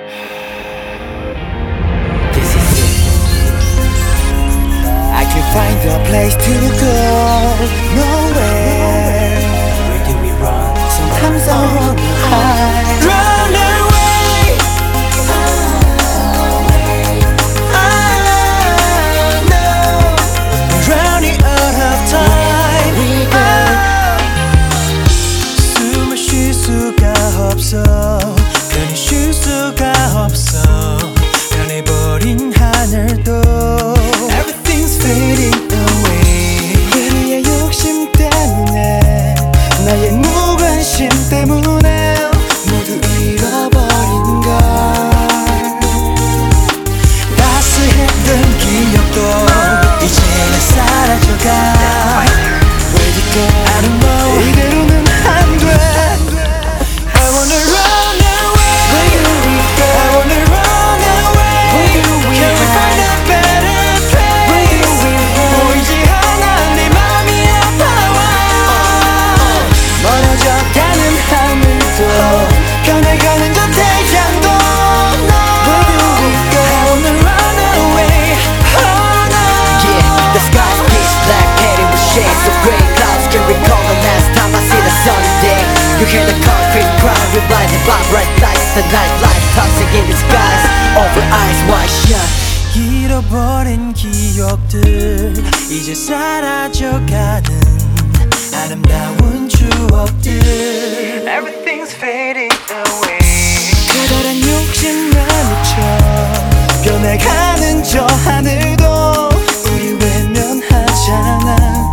This is it. I can find a place to go. Nowhere. Where do we run? Sometimes I run high. Run away. I know we're running out of time. 숨을 쉴 수가 없어. 편히 쉴 수가 없어. 변해버린 하늘도 Everything's fading away. 우리의 욕심 때문에 나의 무관심 때문에 모두 잃어버린 걸. 따스했던 기억도 이제는 사라져가. Where'd it go? I don't know. 이대로는 안 돼. I wanna run away. Where do we go? I wanna run away. Where do we Can we find a better place? Where do we 보이지 않아 내 맘이 아파와. 멀어져가는 하늘도 변해가는 저 태양도 Where do we go? I wanna run away. Oh no. Yeah, the sky's pitch black, painted with shades of gray clouds. Can recall the last time I see the sunday. You hear the concrete cry, we're blinded by bright lights. The nightlife toxic in the skies, over eyes wide shut. 잃어버린 기억들 이제 사라져가는 아름다운 추억들 Everything's fading away. 커다란 욕심만 미쳐 변해가는 저 하늘도 우리 외면하잖아.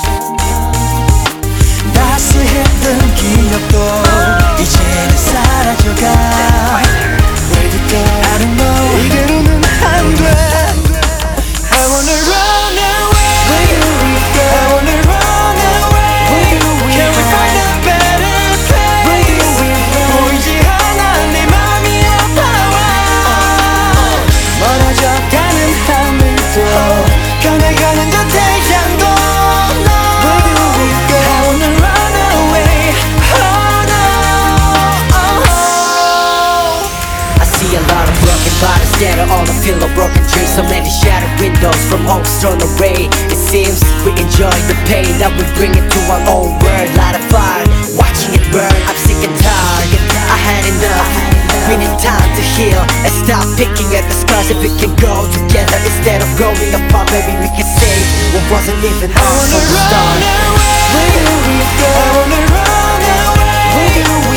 따스했던 기억도 이제는 사라져가. Where'd it go? I don't know. 이대로는 안 돼. I wanna run away. Where do we go? I wanna run away. Where do we Can we find a better place? Where do we 보이지 않아 내 맘이 아파와. 멀어져가는 하늘도 변해가는 저 태양도 Where do we go? I wanna run away. Oh no. I see a lot of broken bodies scattered on the field of broken dreams. So many shattered windows from homes thrown away. It seems we enjoy the pain, now we bring it to our own world. Light a fire, watching it burn. I'm sick and tired, I had enough. We need time to heal and stop picking at the scars. If we can go together instead of growing apart, maybe we can save what wasn't even I ours wanna from the run start. away. Where do we go? I wanna run away. Where do we